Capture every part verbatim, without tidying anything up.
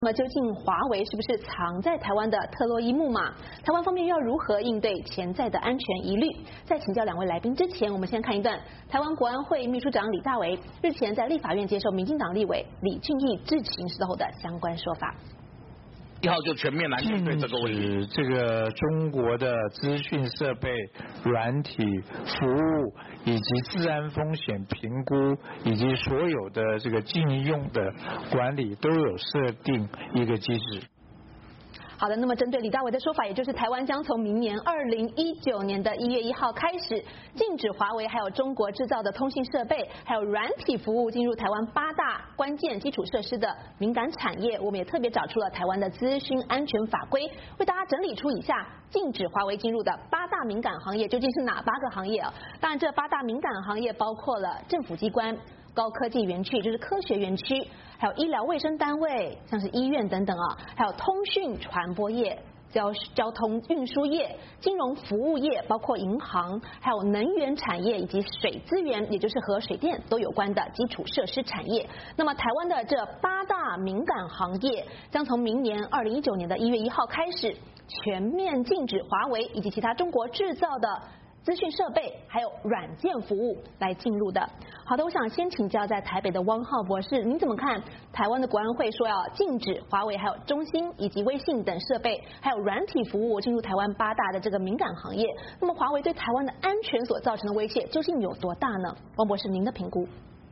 那么究竟华为是不是藏在台湾的特洛伊木马？台湾方面又要如何应对潜在的安全疑虑？在请教两位来宾之前，我们先看一段台湾国安会秘书长李大为日前在立法院接受民进党立委李俊毅质询时候的相关说法。 一号就全面来面对这个问题。 这个中国的资讯设备、软体服务以及治安风险评估，以及所有的这个禁用的管理，都有设定一个机制。 好的，那么针对李大为的说法，也就是台湾将从明年二零一九年的一月一号开始，禁止华为还有中国制造的通信设备，还有软体服务进入台湾八大关键基础设施的敏感产业。我们也特别找出了台湾的资讯安全法规，为大家整理出以下禁止华为进入的八大敏感行业究竟是哪八个行业啊？当然，这八大敏感行业包括了政府机关、高科技园区，也就是科学园区，还有医疗卫生单位，像是医院等等啊，还有通讯传播业、交交通运输业、金融服务业，包括银行，还有能源产业以及水资源，也就是和水电都有关的基础设施产业。那么台湾的这八大敏感行业将从明年二零一九年的一月一号开始，全面禁止华为以及其他中国制造的资讯设备还有软件服务来进入的。好的，我想先请教在台北的汪浩博士，您怎么看台湾的国安会说要禁止华为还有中兴以及微信等设备还有软体服务进入台湾八大的这个敏感行业？那么华为对台湾的安全所造成的威胁究竟有多大呢？汪博士，您的评估？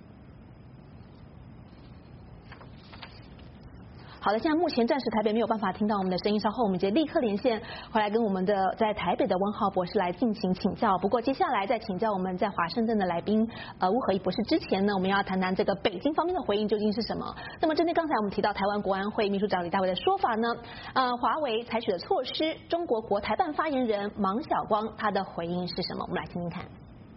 好的，现在目前暂时台北没有办法听到我们的声音，稍后我们就立刻连线回来跟我们的在台北的汪浩博士来进行请教。不过接下来在请教我们在华盛顿的来宾呃吴和义博士之前呢，我们要谈谈这个北京方面的回应究竟是什么。那么针对刚才我们提到台湾国安会秘书长李大为的说法呢，呃华为采取的措施，中国国台办发言人芒晓光他的回应是什么？我们来听听看。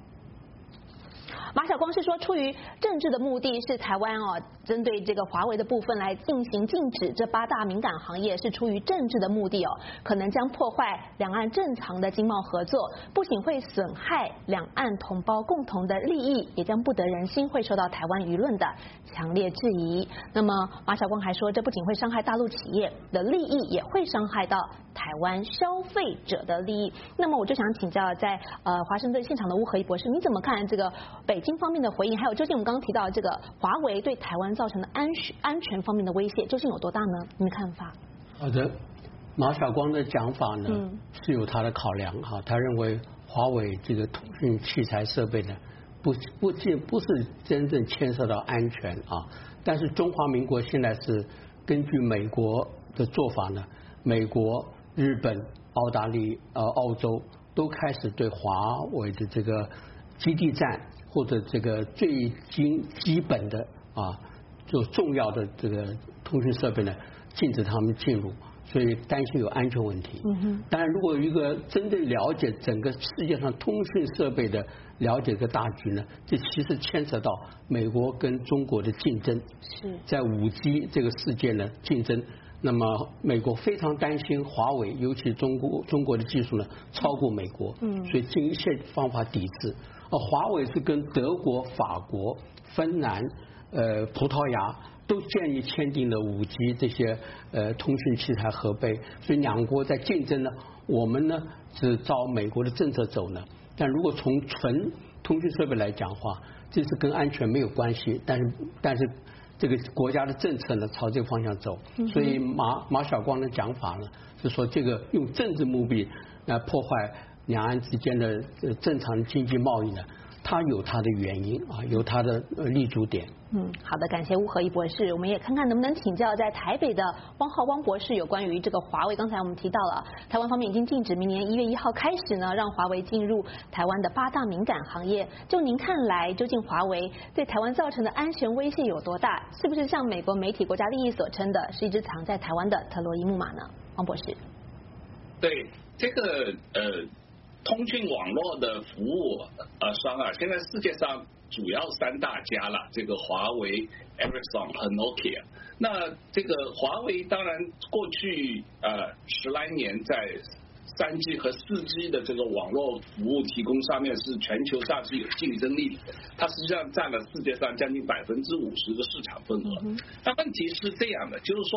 马晓光是说，出于政治的目的，是台湾哦，针对这个华为的部分来进行禁止这八大敏感行业，是出于政治的目的哦，可能将破坏两岸正常的经贸合作，不仅会损害两岸同胞共同的利益，也将不得人心，会受到台湾舆论的强烈质疑。那么马晓光还说，这不仅会伤害大陆企业的利益，也会伤害到台湾消费者的利益。那么我就想请教在呃华盛顿现场的吴和义博士，你怎么看这个北京方面的回应，还有究竟我们刚刚提到的这个华为对台湾造成的安全安全方面的威胁究竟有多大呢？你的看法？ 好的，马晓光的讲法呢、 嗯、 是有他的考量哈，他认为华为这个通讯器材设备呢，不不仅不是真正牵涉到安全啊，但是中华民国现在是根据美国的做法呢，美国、日本、澳大利呃澳洲都开始对华为的这个基地站或者这个最基基本的啊，就重要的这个通讯设备呢，禁止他们进入，所以担心有安全问题。 嗯哼。 当然，如果一个真正了解整个世界上通讯设备的了解个大局呢，这其实牵扯到美国跟中国的竞争。 是。在五 G 这个世界呢竞争，那么美国非常担心华为，尤其中国中国的技术呢超过美国，嗯，所以尽一切方法抵制。而华为是跟德国、法国、芬兰、呃葡萄牙都建议签订了五 G 这些呃通讯器材合备，所以两国在竞争呢，我们呢是照美国的政策走呢。但如果从纯通讯设备来讲话，这是跟安全没有关系，但是但是这个国家的政策呢朝这个方向走，所以马马晓光的讲法呢是说这个用政治目的来破坏两岸之间的正常的经济贸易呢，它有它的原因啊，有它的立足点。 嗯，好的，感谢吴和义博士。我们也看看能不能请教在台北的汪浩汪博士有关于这个华为。刚才我们提到了，台湾方面已经禁止明年一月一号开始呢，让华为进入台湾的八大敏感行业。就您看来，究竟华为对台湾造成的安全威胁有多大？是不是像美国媒体国家利益所称的，是一只藏在台湾的特洛伊木马呢？汪博士。 对这个呃。通讯网络的服务呃商啊，现在世界上主要三大家了，这个华为、Ericsson 和 Nokia。那这个华为当然过去呃十来年在三 G 和四 G 的这个网络服务提供上面是全球上是有竞争力的，它实际上占了世界上将近百分之五十的市场份额。但问题是这样的，就是说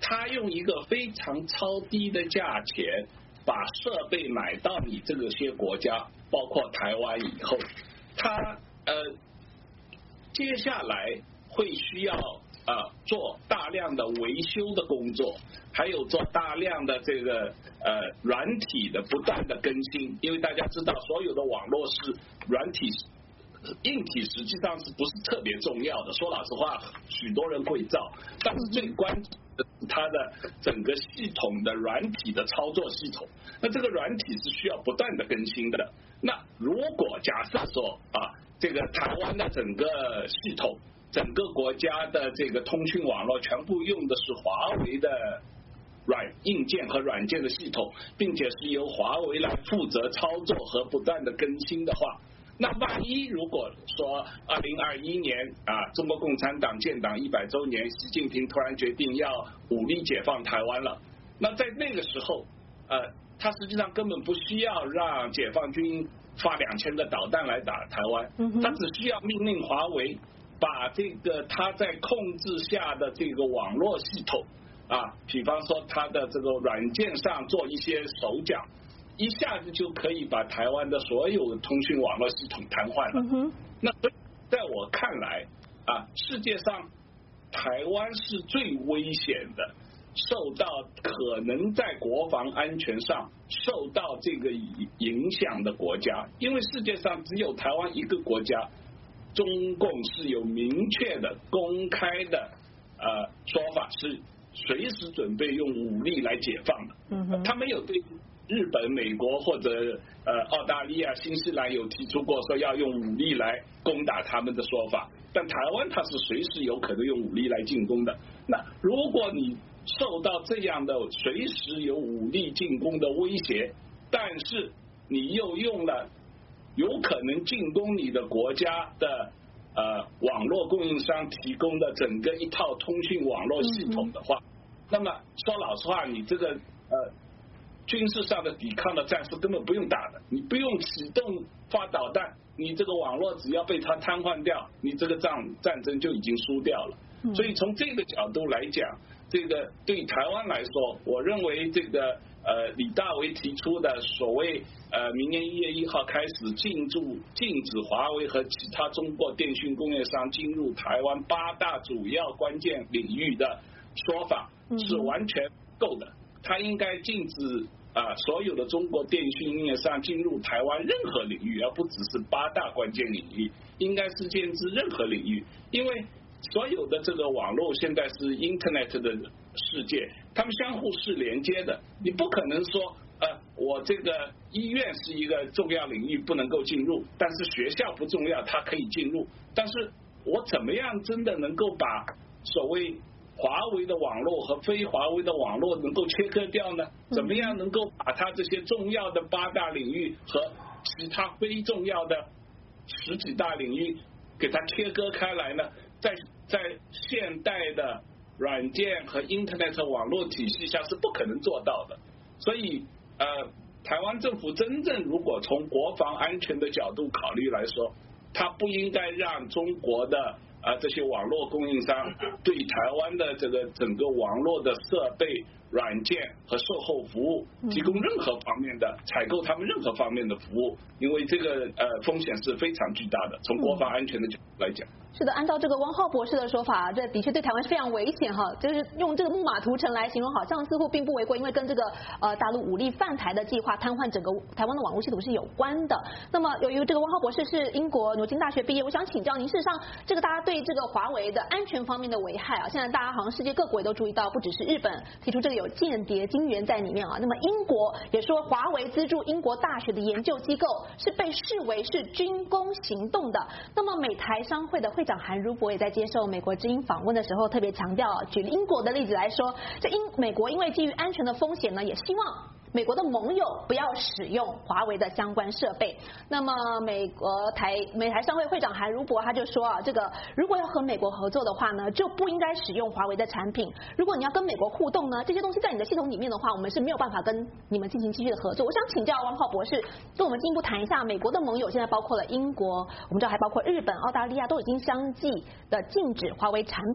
他用一个非常超低的价钱把设备买到你这个些国家，包括台湾以后，他呃接下来会需要啊、呃、做大量的维修的工作，还有做大量的这个呃软体的不断的更新，因为大家知道所有的网络是软体。硬体实际上是不是特别重要的？说老实话，许多人会造，但是最关键的是它的整个系统的软体的操作系统。那这个软体是需要不断的更新的。那如果假设说啊，这个台湾的整个系统，整个国家的这个通讯网络全部用的是华为的软硬件和软件的系统，并且是由华为来负责操作和不断的更新的话。那万一如果说二零二一年啊，中国共产党建党一百周年，习近平突然决定要武力解放台湾了，那在那个时候，呃，他实际上根本不需要让解放军发两千个导弹来打台湾，他只需要命令华为把这个他在控制下的这个网络系统啊，比方说他的这个软件上做一些手脚。一下子就可以把台湾的所有的通讯网络系统瘫痪了。嗯、那在我看来啊，世界上台湾是最危险的，受到可能在国防安全上受到这个影响的国家，因为世界上只有台湾一个国家，中共是有明确的、公开的呃说法，是随时准备用武力来解放的。嗯、他没有对。日本、美国或者呃澳大利亚、新西兰有提出过说要用武力来攻打他们的说法，但台湾它是随时有可能用武力来进攻的。那如果你受到这样的随时有武力进攻的威胁，但是你又用了有可能进攻你的国家的呃网络供应商提供的整个一套通讯网络系统的话，那么说老实话，你这个呃。军事上的抵抗的战士根本不用打的，你不用启动发导弹，你这个网络只要被它瘫痪掉，你这个战战争就已经输掉了。所以从这个角度来讲，这个对台湾来说，我认为这个呃李大为提出的所谓呃明年一月一号开始禁驻禁止华为和其他中国电讯工业商进入台湾八大主要关键领域的说法是完全够的。它应该禁止啊所有的中国电讯应用商进入台湾任何领域，而不只是八大关键领域，应该是禁止任何领域。因为所有的这个网络现在是 Internet 的世界，他们相互是连接的，你不可能说呃我这个医院是一个重要领域不能够进入，但是学校不重要它可以进入，但是我怎么样真的能够把所谓华为的网络和非华为的网络能够切割掉呢？怎么样能够把它这些重要的八大领域和其他非重要的十几大领域给它切割开来呢？在在现代的软件和 Internet 网络体系下是不可能做到的。所以呃，台湾政府真正如果从国防安全的角度考虑来说，它不应该让中国的啊，这些网络供应商对台湾的这个整个网络的设备、软件和售后服务提供任何方面的采购，他们任何方面的服务，因为这个呃风险是非常巨大的。从国防安全的角度来讲。 是的，按照这个汪浩博士的说法，这的确对台湾是非常危险哈。就是用这个木马屠城来形容，好像似乎并不为过，因为跟这个呃大陆武力犯台的计划瘫痪整个台湾的网络系统是有关的。那么由于这个汪浩博士是英国牛津大学毕业，我想请教您，事实上这个大家对这个华为的安全方面的危害啊，现在大家好像世界各国也都注意到，不只是日本提出这个有间谍金援在里面啊。那么英国也说，华为资助英国大学的研究机构是被视为是军工行动的。那么美台商会的会长韩如博也在接受美国之音访问的时候特别强调，举英国的例子来说，这英美国因为基于安全的风险呢，也希望美国的盟友不要使用华为的相关设备。那么美国台美台商会会长韩如博他就说啊，这个如果要和美国合作的话呢，就不应该使用华为的产品。如果你要跟美国互动呢，这些东西在你的系统里面的话，我们是没有办法跟你们进行继续的合作。我想请教汪浩博士，跟我们进一步谈一下，美国的盟友现在包括了英国，我们知道还包括日本、澳大利亚，都已经相继的禁止华为产品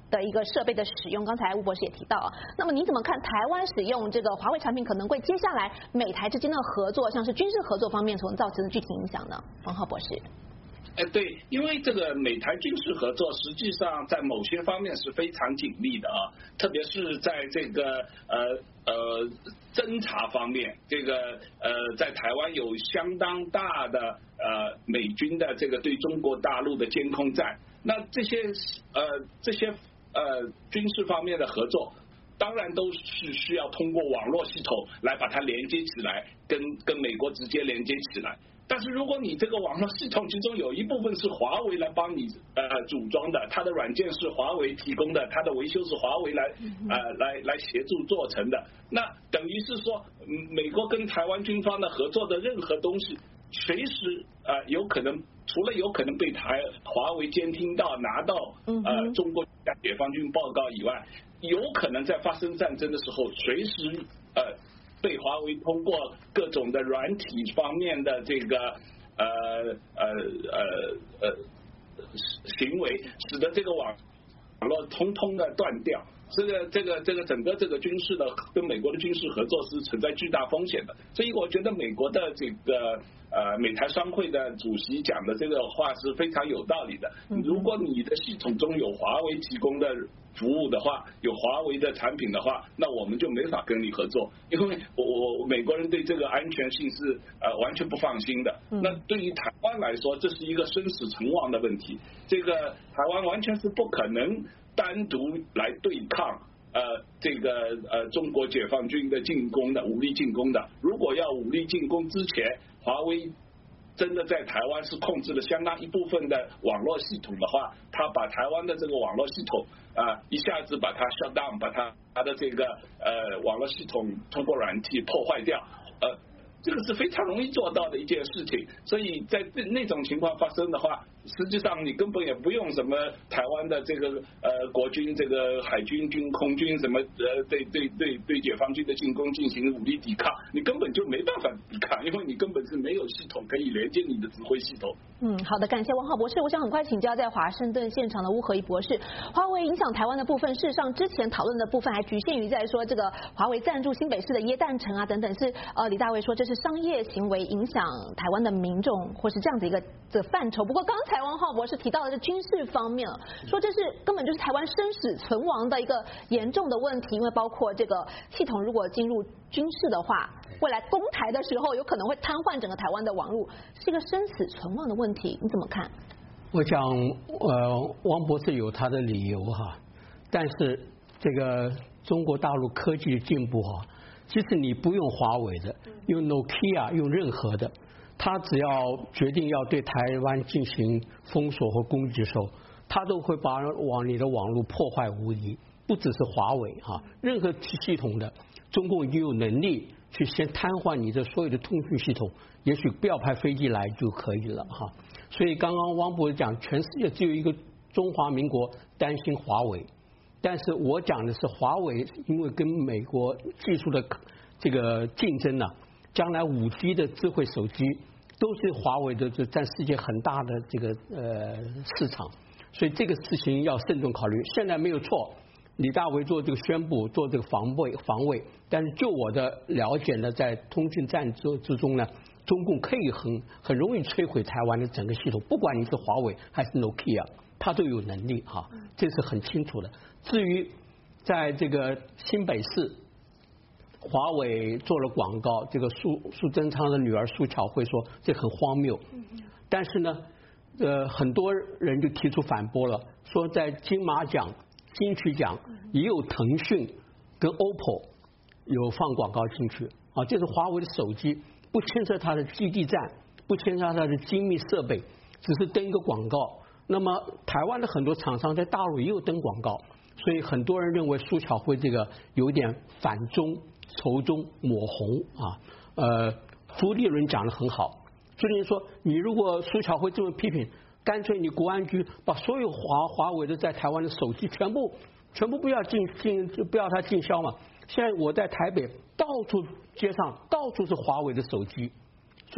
的一个设备的使用，刚才吴博士也提到啊，那么你怎么看台湾使用这个华为产品可能会接下来美台之间的合作，像是军事合作方面所造成的具体影响呢？王浩博士。 哎，对，因为这个美台军事合作实际上在某些方面是非常紧密的啊，特别是在这个呃呃侦察方面，这个呃在台湾有相当大的呃美军的这个对中国大陆的监控站，那这些呃这些呃军事方面的合作，当然都是需要通过网络系统来把它连接起来，跟跟美国直接连接起来。但是如果你这个网络系统其中有一部分是华为来帮你呃组装的，它的软件是华为提供的，它的维修是华为来呃来来协助做成的，那等于是说，美国跟台湾军方的合作的任何东西，随时呃有可能，除了有可能被台华为监听到拿到呃中国解放军报告以外，有可能在发生战争的时候，随时呃。被华为通过各种的软体方面的这个呃呃呃呃行为，使得这个网网络通通的断掉。这个这个这个整个这个军事的跟美国的军事合作是存在巨大风险的，所以我觉得美国的这个呃美台商会的主席讲的这个话是非常有道理的。如果你的系统中有华为提供的服务的话，有华为的产品的话，那我们就没法跟你合作，因为我我美国人对这个安全性是呃完全不放心的。那对于台湾来说，这是一个生死存亡的问题，这个台湾完全是不可能单独来对抗呃这个呃中国解放军的进攻的武力进攻的。如果要武力进攻之前，华为真的在台湾是控制了相当一部分的网络系统的话，他把台湾的这个网络系统啊、呃、一下子把它 shut down， 把它它的这个呃网络系统通过软体破坏掉，呃这个是非常容易做到的一件事情。所以在那种情况发生的话，实际上你根本也不用什么台湾的这个呃国军、这个海军、军空军什么呃对对对对解放军的进攻进行武力抵抗，你根本就没办法抵抗，因为你根本是没有系统可以连接你的指挥系统。 嗯，好的，感谢王浩博士。我想很快请教在华盛顿现场的巫和仪博士，华为影响台湾的部分，事实上之前讨论的部分还局限于在说这个华为赞助新北市的耶诞城啊等等，是呃李大为说这是商业行为影响台湾的民众，或是这样子一个这个范畴。不过刚才王浩博士提到的是军事方面，说这是根本就是台湾生死存亡的一个严重的问题，因为包括这个系统如果进入军事的话，未来攻台的时候有可能会瘫痪整个台湾的网络，是一个生死存亡的问题，你怎么看？ 我讲呃，王博士有他的理由哈，但是这个中国大陆科技的进步哈，即使你不用华为的，用 Nokia 用任何的，他只要决定要对台湾进行封锁和攻击的时候，他都会把网你的网络破坏无疑。不只是华为哈，任何系统的，中共已经有能力去先瘫痪你的所有的通讯系统，也许不要派飞机来就可以了哈。所以刚刚汪博士讲，全世界只有一个中华民国担心华为，但是我讲的是华为，因为跟美国技术的这个竞争呢、啊，将来五 G 的智慧手机都是华为的，就占世界很大的这个呃市场，所以这个事情要慎重考虑。现在没有错。李大为做这个宣布，做这个防卫防卫，但是就我的了解呢，在通讯战之之中呢，中共可以很很容易摧毁台湾的整个系统，不管你是华为还是 Nokia， 它都有能力哈，这是很清楚的。至于在这个新北市，华为做了广告，这个苏苏贞昌的女儿苏巧慧说这很荒谬，但是呢，呃，很多人就提出反驳了，说在金马奖。金曲奖也有腾讯跟 O P P O 有放广告进去啊，这是华为的手机，不牵涉它的基地站，不牵涉它的精密设备，只是登一个广告。那么台湾的很多厂商在大陆也有登广告，所以很多人认为苏巧慧这个有点反中、仇中、抹红啊。呃，朱立伦讲得很好，朱立伦说，你如果苏巧慧这么批评。干脆你国安局把所有华华为的在台湾的手机全部全部不要进进不要它进销嘛。现在我在台北到处街上到处是华为的手机，所以呢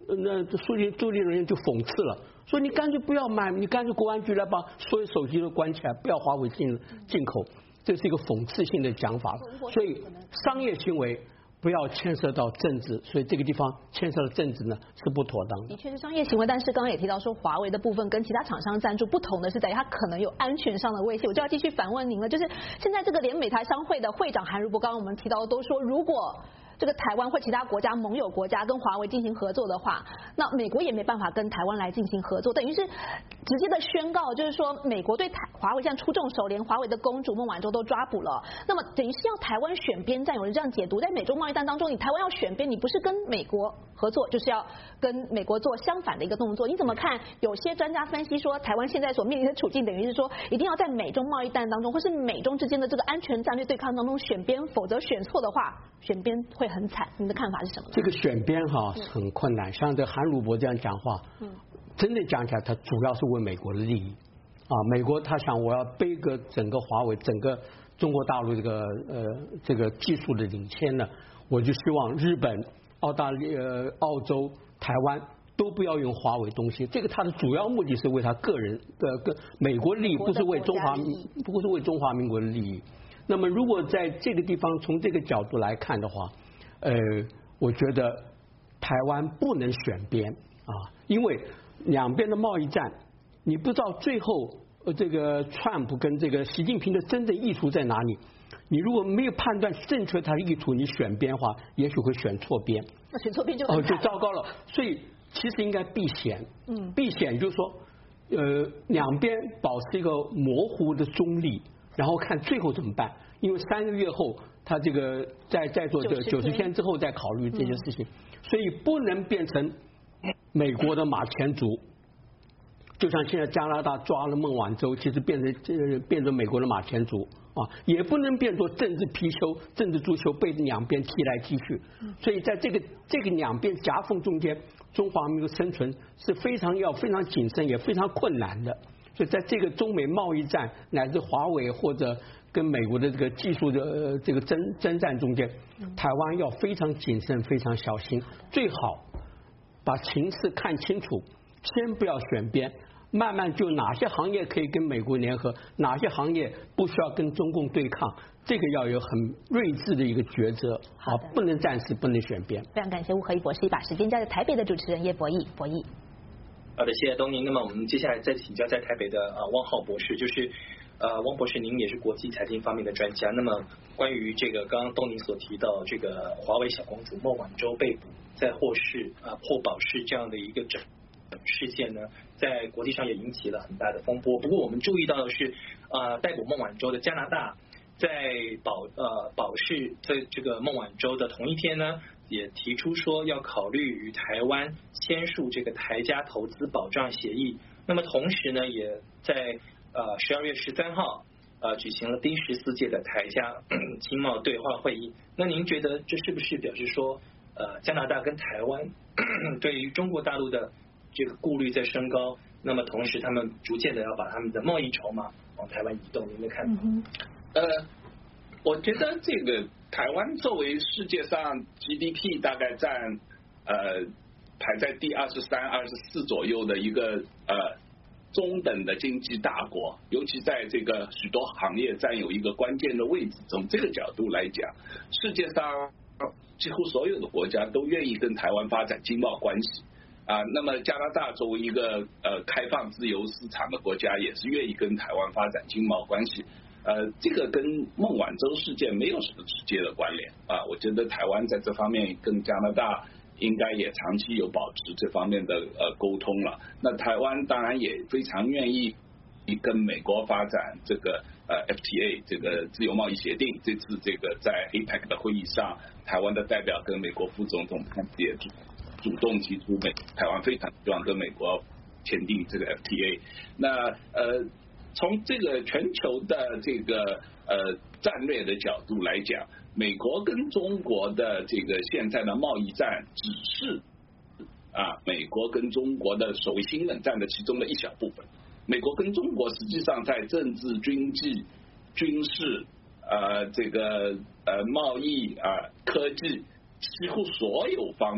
那书记朱立伦就讽刺了，说你干脆不要买，你干脆国安局来把所有手机都关起来，不要华为进进口，这是一个讽刺性的讲法。所以商业行为不要牵涉到政治，所以这个地方牵涉到政治呢是不妥当的。 的确是商业行为，但是刚刚也提到说华为的部分跟其他厂商赞助不同的是在于它可能有安全上的威胁。我就要继续反问您了，就是现在这个联美台商会的会长韩如博，刚刚我们提到都说，如果这个台湾或其他国家盟友国家跟华为进行合作的话，那美国也没办法跟台湾来进行合作，等于是直接的宣告，就是说美国对台华为这样出重手，连华为的公主孟晚舟都抓捕了，那么等于是要台湾选边站，有人这样解读，在美中贸易战当中，你台湾要选边，你不是跟美国合作，就是要跟美国做相反的一个动作。你怎么看？有些专家分析说，台湾现在所面临的处境，等于是说一定要在美中贸易战当中，或是美中之间的这个安全战略对抗当中选边，否则选错的话，选边会很惨。你的看法是什么？ 这个选边哈很困难，像这韩如博这样讲话，嗯，真的讲起来，他主要是为美国的利益啊。美国他想我要背个整个华为，整个中国大陆这个呃这个技术的领先呢，我就希望日本、澳大利呃澳洲、台湾都不要用华为东西。这个他的主要目的是为他个人的跟美国利益，不是为中华不是为中华民国的利益。那么如果在这个地方从这个角度来看的话，呃，我觉得台湾不能选边啊，因为两边的贸易战，你不知道最后呃这个川普跟这个习近平的真正意图在哪里。你如果没有判断正确他的意图，你选边的话，也许会选错边。 那选错边就哦就糟糕了。所以其实应该避险，嗯，避险就是说，呃，两边保持一个模糊的中立，然后看最后怎么办。因为三个月后，他这个在在做这九十天之后再考虑这件事情，所以不能变成美国的马前卒。就像现在加拿大抓了孟晚舟，其实变成这变成美国的马前卒啊，也不能变作政治皮球、政治足球被两边踢来踢去。所以在这个这个两边夹缝中间，中华民族生存是非常要非常谨慎，也非常困难的。所以在这个中美贸易战乃至华为或者跟美国的这个技术的、呃、这个征征战中间，台湾要非常谨慎、非常小心，最好把情势看清楚，先不要选边，慢慢就哪些行业可以跟美国联合，哪些行业不需要跟中共对抗，这个要有很睿智的一个抉择啊，不能暂时不能选边。 非常感谢吴和义博士，把时间交给台北的主持人叶博义，博义。 好的，谢谢东宁。那么我们接下来再请教在台北的呃汪浩博士，就是呃汪博士，您也是国际财经方面的专家。那么关于这个刚刚东宁所提到这个华为小公主孟晚舟被捕在获释啊获保释这样的一个整事件呢，在国际上也引起了很大的风波。不过我们注意到的是，呃逮捕孟晚舟的加拿大在保呃保释在这个孟晚舟的同一天呢，也提出说要考虑与台湾签署这个台加投资保障协议。那么同时呢，也在呃十二月十三号呃举行了第十四届的台加经贸对话会议。那您觉得这是不是表示说，呃加拿大跟台湾对于中国大陆的这个顾虑在升高？那么同时他们逐渐的要把他们的贸易筹码往台湾移动，您的看法？ 嗯呃，我觉得这个台湾作为世界上 G D P 大概占呃排在第二十三、二十四左右的一个呃中等的经济大国，尤其在这个许多行业占有一个关键的位置。从这个角度来讲，世界上几乎所有的国家都愿意跟台湾发展经贸关系啊。那么加拿大作为一个呃开放自由市场的国家，也是愿意跟台湾发展经贸关系。呃，这个跟孟晚舟事件没有什么直接的关联啊。我觉得台湾在这方面跟加拿大应该也长期有保持这方面的呃沟通了。那台湾当然也非常愿意跟美国发展这个呃 F T A 这个自由贸易协定。这次这个在 A P E C 的会议上，台湾的代表跟美国副总统也主主动提出美台湾非常希望跟美国签订这个 F T A。那呃。从这个全球的这个呃战略的角度来讲，美国跟中国的这个现在的贸易战只是啊美国跟中国的所谓新冷战的其中的一小部分。美国跟中国实际上在政治、经济、军事、呃这个呃贸易啊、科技几乎所有方面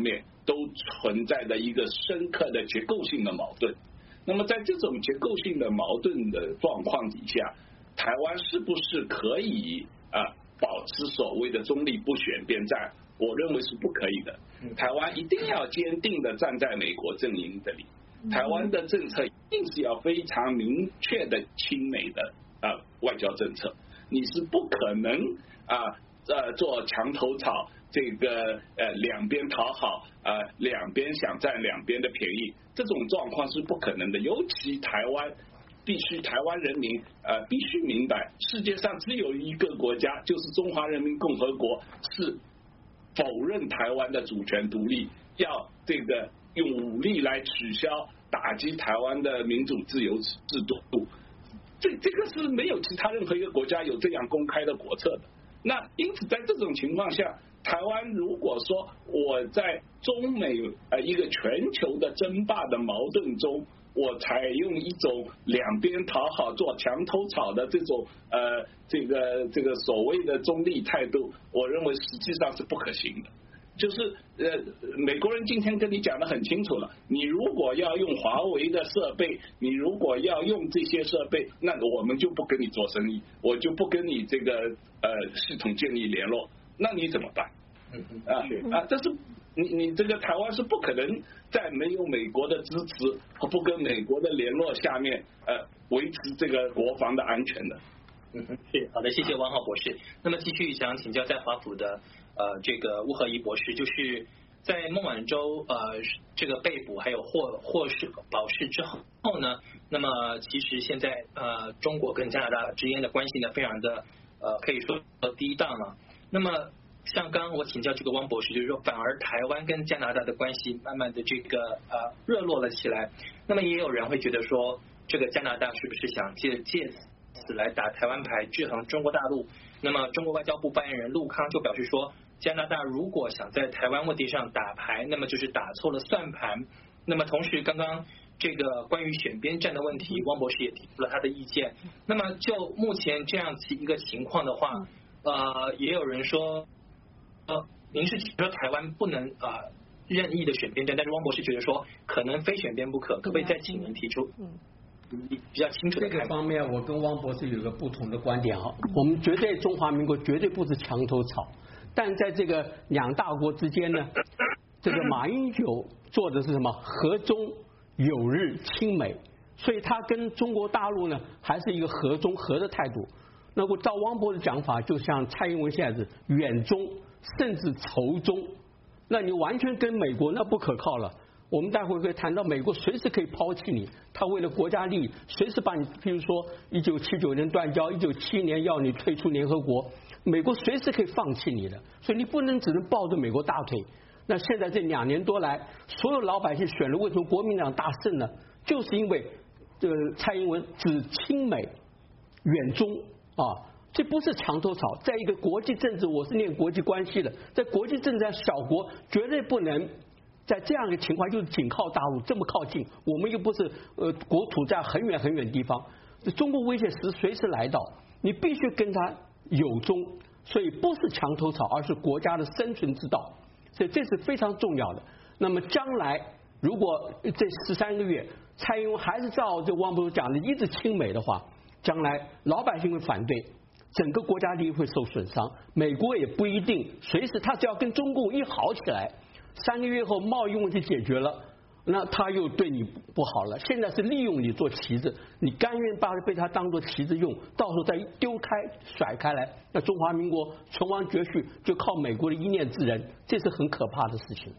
都存在着一个深刻的结构性的矛盾。那么在这种结构性的矛盾的状况底下，台湾是不是可以啊保持所谓的中立不选边站？我认为是不可以的。台湾一定要坚定的站在美国阵营这里，台湾的政策一定是要非常明确的亲美的啊外交政策，你是不可能啊呃做墙头草，这个呃两边讨好啊、呃、两边想占两边的便宜，这种状况是不可能的。尤其台湾必须台湾人民呃必须明白，世界上只有一个国家，就是中华人民共和国，是否认台湾的主权独立，要这个用武力来取消打击台湾的民主自由制度，这这个是没有其他任何一个国家有这样公开的国策的。那因此在这种情况下，台湾如果说我在中美呃一个全球的争霸的矛盾中，我采用一种两边讨好做墙头草的这种呃这个这个所谓的中立态度，我认为实际上是不可行的。就是呃美国人今天跟你讲得很清楚了，你如果要用华为的设备，你如果要用这些设备，那我们就不跟你做生意，我就不跟你这个呃系统建立联络，那你怎么办？啊啊，这是你你这个台湾是不可能在没有美国的支持和不跟美国的联络下面呃维持这个国防的安全的。 嗯，是好的，谢谢汪浩博士。那么继续想请教在华府的呃这个吴和宜博士，就是在孟晚舟呃这个被捕还有获获释保释之后呢，那么其实现在呃中国跟加拿大之间的关系呢非常的呃可以说低档了。那么像刚刚我请教这个汪博士，就是说反而台湾跟加拿大的关系慢慢的这个呃热络了起来。那么也有人会觉得说，这个加拿大是不是想借借此来打台湾牌制衡中国大陆？那么中国外交部发言人陆康就表示说，加拿大如果想在台湾问题上打牌，那么就是打错了算盘。那么同时刚刚这个关于选边站的问题，汪博士也提出了他的意见。那么就目前这样一个情况的话，呃也有人说呃，您是觉得台湾不能啊、呃、任意的选边站，但是汪博士觉得说可能非选边不可，可不可以再请您提出比较清楚的看法？ 这个方面，我跟汪博士有个不同的观点哈。我们绝对中华民国绝对不是墙头草，但在这个两大国之间呢，这个马英九做的是什么？和中友日亲美，所以他跟中国大陆呢还是一个和中和的态度。那么照汪博士的讲法，就像蔡英文现在是远中甚至仇中，那你完全跟美国那不可靠了。我们待会会谈到美国随时可以抛弃你，他为了国家利益随时把你，譬如说一九七九年断交，一九七一年要你退出联合国，美国随时可以放弃你的，所以你不能只能抱着美国大腿。那现在这两年多来，所有老百姓选了为什么国民党大胜呢？就是因为这个蔡英文只亲美远中啊，这不是墙头草。在一个国际政治，我是念国际关系的，在国际政治上，小国绝对不能在这样一个情况，就是紧靠大陆这么靠近，我们又不是呃国土在很远很远地方，中国威胁时随时来到，你必须跟他友中，所以不是墙头草，而是国家的生存之道，所以这是非常重要的。那么将来如果这十三个月蔡英文还是照这汪博士讲的一直亲美的话，将来老百姓会反对，整个国家利益会受损伤，美国也不一定随时，他只要跟中共一好起来，三个月后贸易问题解决了，那他又对你不好了。现在是利用你做旗子，你甘愿把被他当做旗子用，到时候再丢开甩开来，那中华民国存亡绝续就靠美国的一念之仁，这是很可怕的事情。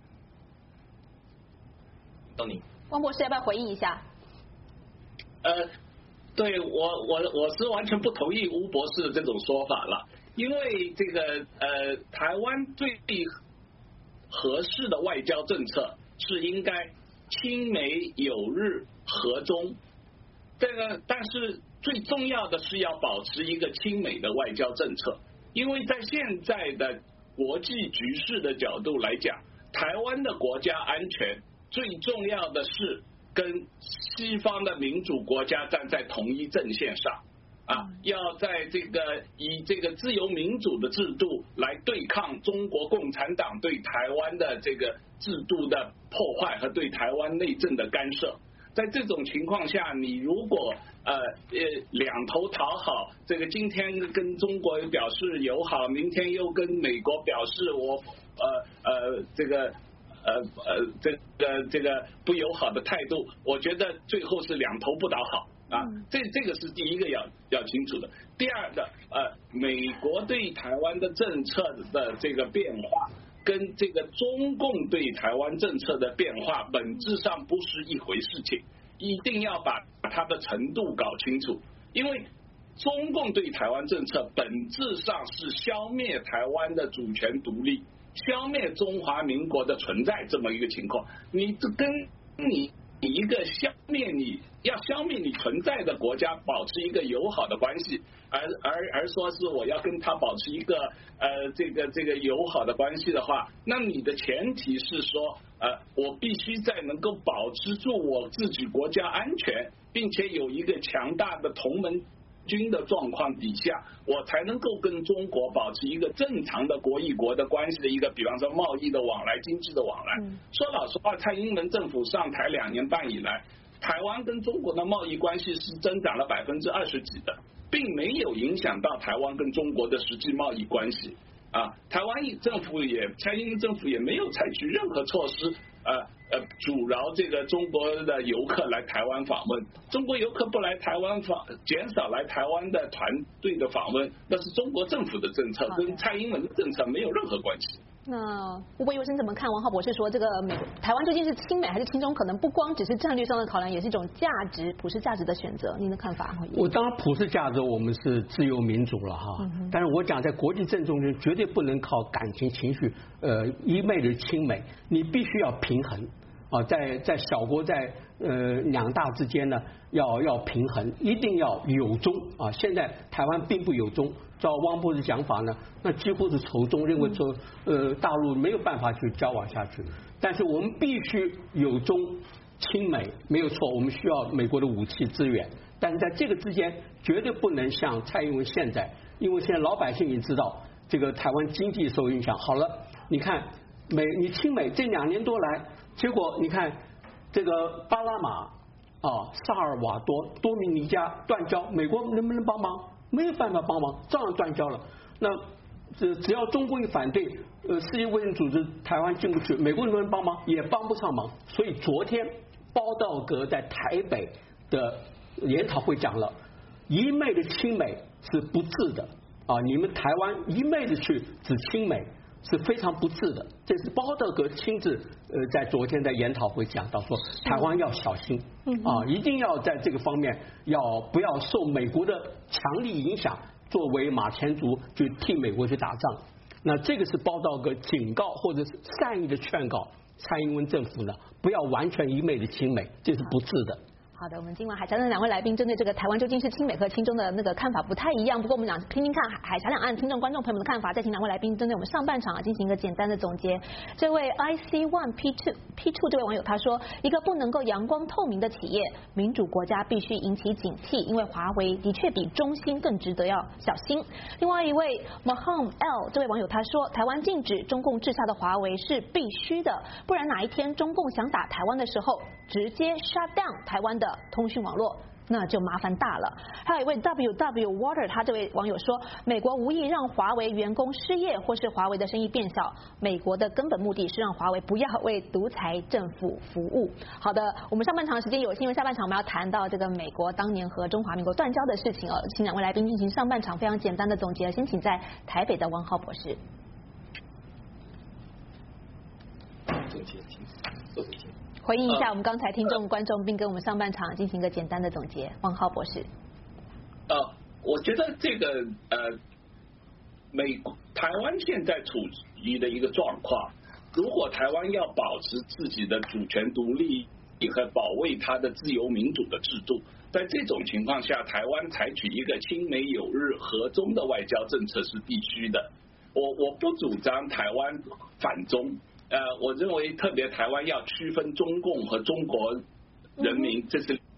到你， 汪博士要不要回应一下？ 呃，对我我我是完全不同意吴博士这种说法了，因为这个呃，台湾最合适的外交政策是应该亲美友日和中，这个但是最重要的是要保持一个亲美的外交政策，因为在现在的国际局势的角度来讲，台湾的国家安全最重要的是跟西方的民主国家站在同一阵线上， 啊，要在这个以这个自由民主的制度来对抗中国共产党对台湾的这个制度的破坏和对台湾内政的干涉。在这种情况下，你如果呃呃两头讨好，这个今天跟中国表示友好，明天又跟美国表示我呃呃这个呃呃这个这个不友好的态度，我觉得最后是两头不讨好。啊，这这个是第一个要要清楚的。第二个，呃，美国对台湾的政策的这个变化，跟这个中共对台湾政策的变化，本质上不是一回事情，一定要把它的程度搞清楚。因为中共对台湾政策本质上是消灭台湾的主权独立，消灭中华民国的存在这么一个情况。你这跟你。你一个消灭你要消灭你存在的国家保持一个友好的关系，而而而说是我要跟他保持一个呃这个这个友好的关系的话，那你的前提是说呃我必须在能够保持住我自己国家安全，并且有一个强大的同盟军的状况底下，我才能够跟中国保持一个正常的国与国的关系的一个，比方说贸易的往来、经济的往来。嗯、说老实话，蔡英文政府上台两年半以来，台湾跟中国的贸易关系是增长了百分之二十几的，并没有影响到台湾跟中国的实际贸易关系。啊，台湾政府也，蔡英文政府也没有采取任何措施。呃呃，阻挠这个中国的游客来台湾访问，中国游客不来台湾访，减少来台湾的团队的访问，那是中国政府的政策，跟蔡英文的政策没有任何关系。 那吴伯医生怎么看？王浩博士说，这个美台湾究竟是亲美还是亲中，可能不光只是战略上的考量，也是一种价值、普世价值的选择。您的看法？ 我当然普世价值，我们是自由民主了哈。嗯、但是我讲在国际政治中，绝对不能靠感情情绪，呃，一昧的亲美，你必须要平衡。啊，在在小国在呃两大之间呢，要要平衡，一定要有中啊。现在台湾并不有中，照汪博士讲法呢，那几乎是仇中，认为说呃大陆没有办法去交往下去。但是我们必须有中亲美，没有错，我们需要美国的武器资源，但是在这个之间绝对不能像蔡英文现在，因为现在老百姓也知道这个台湾经济受影响。好了，你看美你亲美这两年多来。结果你看，这个巴拿马啊、萨尔瓦多、多米尼加断交，美国能不能帮忙？没有办法帮忙，照样断交了。那只只要中国一反对，呃，世界卫生组织台湾进不去，美国能不能帮忙？也帮不上忙。所以昨天包道格在台北的研讨会讲了，一昧的亲美是不智的啊！你们台湾一昧的去只亲美。是非常不智的，这是包道格亲自呃在昨天在研讨会讲到说，台湾要小心啊，一定要在这个方面要不要受美国的强力影响，作为马前卒去替美国去打仗。那这个是包道格警告或者是善意的劝告蔡英文政府呢，不要完全一昧的亲美，这是不智的。 好的，我们今晚海峡的两位来宾针对这个台湾究竟是亲美和亲中的那个看法不太一样，不过我们想听听看海峡两岸听众观众朋友们的看法，再请两位来宾针对我们上半场啊进行一个简单的总结。这位 I C one P two P two 这位网友他说，一个不能够阳光透明的企业，民主国家必须引起警惕，因为华为的确比中兴更值得要小心。另外一位 Maham L 这位网友他说，台湾禁止中共治下的华为是必须的，不然哪一天中共想打台湾的时候，直接 shut down 台湾的通讯网络，那就麻烦大了。还有一位 W W Water， 他这位网友说，美国无意让华为员工失业或是华为的生意变小，美国的根本目的是让华为不要为独裁政府服务。好的，我们上半场的时间有限，因为下半场我们要谈到这个美国当年和中华民国断交的事情哦，请两位来宾进行上半场非常简单的总结。先请在台北的汪浩博士。 总结，请做总结。 回应一下我们刚才听众观众，并跟我们上半场进行一个简单的总结。汪浩博士， 呃，我觉得这个呃，美国台湾现在处于的一个状况，如果台湾要保持自己的主权独立和保卫它的自由民主的制度，在这种情况下，台湾采取一个亲美友日和中的外交政策是必须的。我我不主张台湾反中。呃，我认为特别台湾要区分中共和中国人民，这是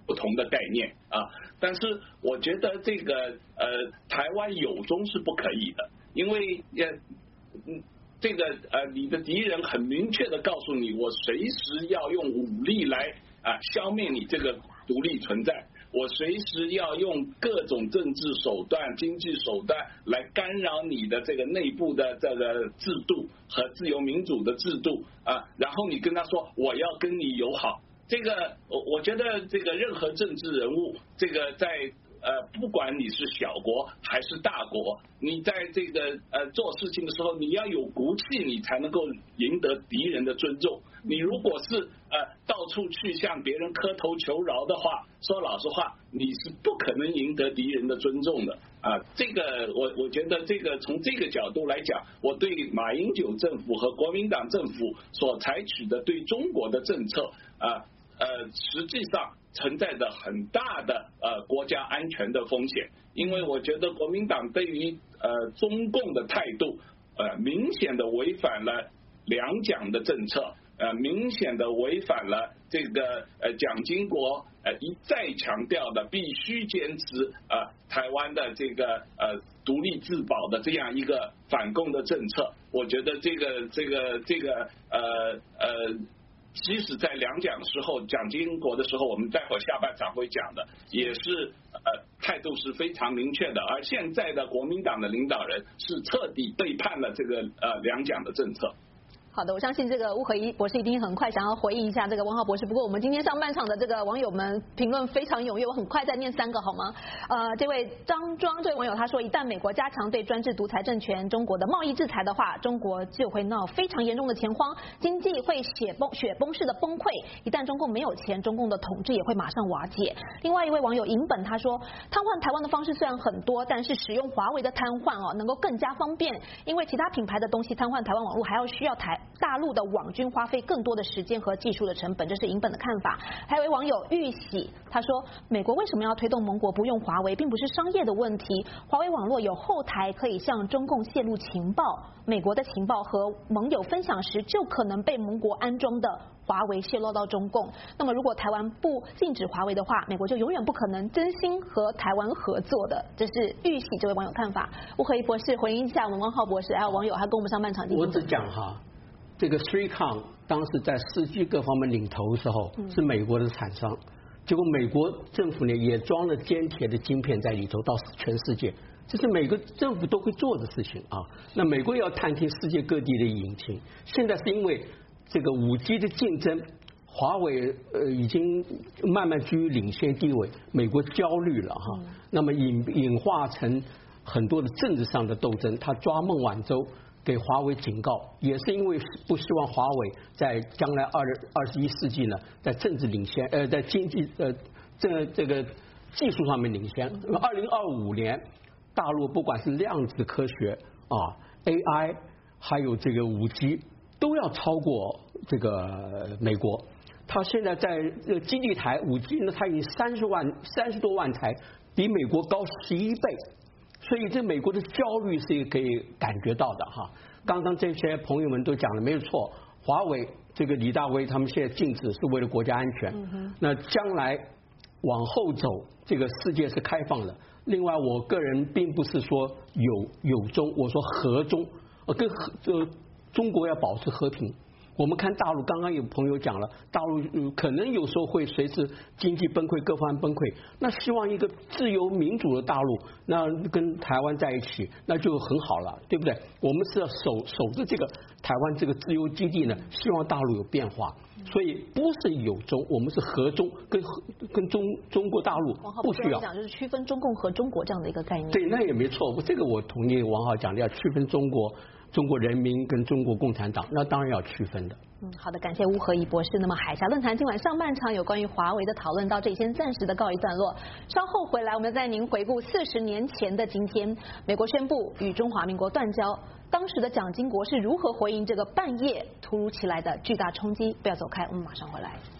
不同的概念啊。但是我觉得这个呃台湾有中是不可以的，因为也嗯这个呃你的敌人很明确的告诉你，我随时要用武力来啊消灭你这个独立存在。我随时要用各种政治手段、经济手段来干扰你的这个内部的这个制度和自由民主的制度啊，然后你跟他说我要跟你友好，这个我我觉得这个任何政治人物，这个在呃不管你是小国还是大国，你在这个呃做事情的时候，你要有骨气，你才能够赢得敌人的尊重。你如果是呃到处去向别人磕头求饶的话，说老实话，你是不可能赢得敌人的尊重的啊。这个我我觉得这个从这个角度来讲，我对马英九政府和国民党政府所采取的对中国的政策啊呃实际上存在着很大的呃国家安全的风险，因为我觉得国民党对于呃中共的态度呃明显的违反了两蒋的政策。呃，明显的违反了这个呃蒋经国呃一再强调的必须坚持呃台湾的这个呃独立自保的这样一个反共的政策。我觉得这个这个这个呃呃，即使在两蒋时候，蒋经国的时候，我们待会儿下半场会讲的，也是呃态度是非常明确的。而现在的国民党的领导人是彻底背叛了这个呃两蒋的政策。 好的，我相信这个吴可一博士一定很快想要回应一下这个汪浩博士。不过我们今天上半场的这个网友们评论非常踊跃，我很快再念三个好吗？呃，这位张庄这位网友他说，一旦美国加强对专制独裁政权中国的贸易制裁的话，中国就会闹非常严重的钱荒，经济会血崩雪崩式的崩溃。一旦中共没有钱，中共的统治也会马上瓦解。另外一位网友银本他说，瘫痪台湾的方式虽然很多，但是使用华为的瘫痪哦，能够更加方便，因为其他品牌的东西瘫痪台湾网络还要需要台。大陆的网军花费更多的时间和技术的成本，这是银本的看法。还有一位网友玉喜他说，美国为什么要推动盟国不用华为，并不是商业的问题，华为网络有后台可以向中共泄露情报，美国的情报和盟友分享时就可能被盟国安装的华为泄露到中共。那么如果台湾不禁止华为的话，美国就永远不可能真心和台湾合作的。这是玉喜这位网友看法。吴可一博士回应一下我们汪浩博士还有网友，他跟我们上半场进行。 我只讲哈，这个 三 康当时在四 G 各方面领头的时候是美国的厂商，结果美国政府呢也装了坚铁的晶片在里头到全世界，这是每个政府都会做的事情啊。那美国要探听世界各地的引擎，现在是因为这个五 G 的竞争，华为呃已经慢慢居于领先地位，美国焦虑了哈，那么引引化成很多的政治上的斗争，他抓孟晚舟。给华为警告，也是因为不希望华为在将来二二十一世纪呢，在政治领先，呃，在经济呃这这个技术上面领先。那么二零二五年，大陆不管是量子科学啊、A I， 还有这个五 G， 都要超过这个美国。它现在在这个基地台五 G 呢，它已经三十万三十多万台，比美国高十一倍。所以这美国的焦虑是可以感觉到的哈。刚刚这些朋友们都讲了没有错，华为这个李大为他们现在禁止是为了国家安全。嗯、那将来往后走，这个世界是开放的。另外，我个人并不是说有有中，我说和中，呃，跟和呃中国要保持和平。我们看大陆，刚刚有朋友讲了，大陆、呃、可能有时候会随之经济崩溃，各方面崩溃。那希望一个自由民主的大陆，那跟台湾在一起，那就很好了，对不对？我们是要守守着这个台湾这个自由基地呢，希望大陆有变化。所以不是有中，我们是和中，跟跟中中国大陆不需要讲，就是区分中共和中国这样的一个概念。 对，那也没错，这个我同意王浩讲的，要区分中国。中国人民跟中国共产党，那当然要区分的。 嗯，好的，感谢吴和一博士。那么海峡论坛今晚上半场有关于华为的讨论到这里先暂时的告一段落，稍后回来我们再您回顾四十年前的今天，美国宣布与中华民国断交，当时的蒋经国是如何回应这个半夜突如其来的巨大冲击？不要走开，我们马上回来。